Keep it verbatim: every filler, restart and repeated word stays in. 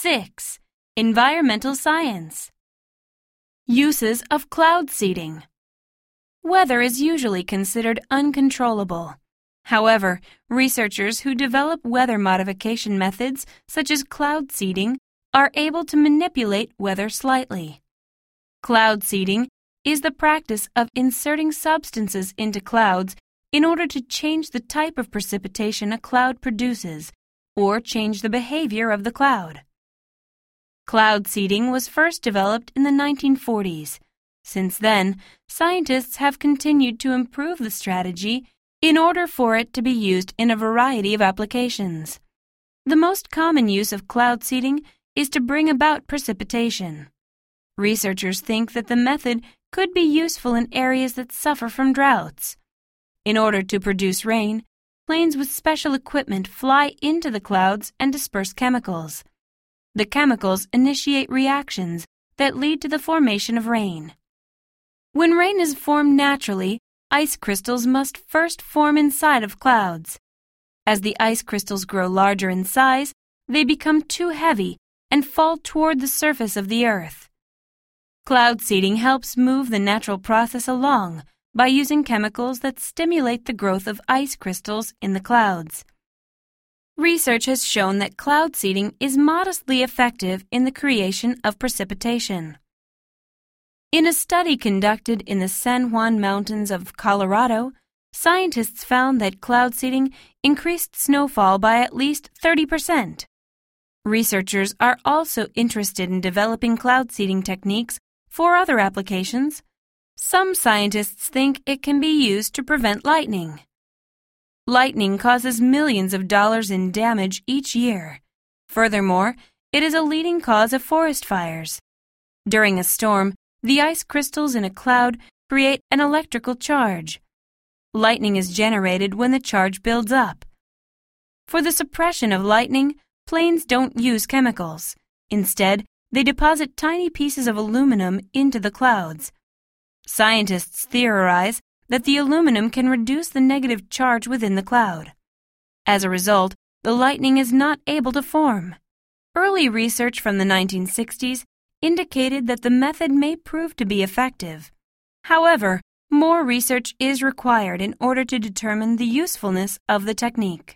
six. Environmental science. Uses of cloud seeding. Weather is usually considered uncontrollable. However, researchers who develop weather modification methods, such as cloud seeding, are able to manipulate weather slightly. Cloud seeding is the practice of inserting substances into clouds in order to change the type of precipitation a cloud produces or change the behavior of the cloud. Cloud seeding was first developed in the nineteen forties. Since then, scientists have continued to improve the strategy in order for it to be used in a variety of applications. The most common use of cloud seeding is to bring about precipitation. Researchers think that the method could be useful in areas that suffer from droughts. In order to produce rain, planes with special equipment fly into the clouds and disperse chemicals. The chemicals initiate reactions that lead to the formation of rain. When rain is formed naturally, ice crystals must first form inside of clouds. As the ice crystals grow larger in size, they become too heavy and fall toward the surface of the earth. Cloud seeding helps move the natural process along by using chemicals that stimulate the growth of ice crystals in the clouds. Research has shown that cloud seeding is modestly effective in the creation of precipitation. In a study conducted in the San Juan Mountains of Colorado, scientists found that cloud seeding increased snowfall by at least thirty percent. Researchers are also interested in developing cloud seeding techniques for other applications. Some scientists think it can be used to prevent lightning. Lightning causes millions of dollars in damage each year. Furthermore, it is a leading cause of forest fires. During a storm, the ice crystals in a cloud create an electrical charge. Lightning is generated when the charge builds up. For the suppression of lightning, planes don't use chemicals. Instead, they deposit tiny pieces of aluminum into the clouds. Scientists theorize that the aluminum can reduce the negative charge within the cloud. As a result, the lightning is not able to form. Early research from the nineteen sixties indicated that the method may prove to be effective. However, more research is required in order to determine the usefulness of the technique.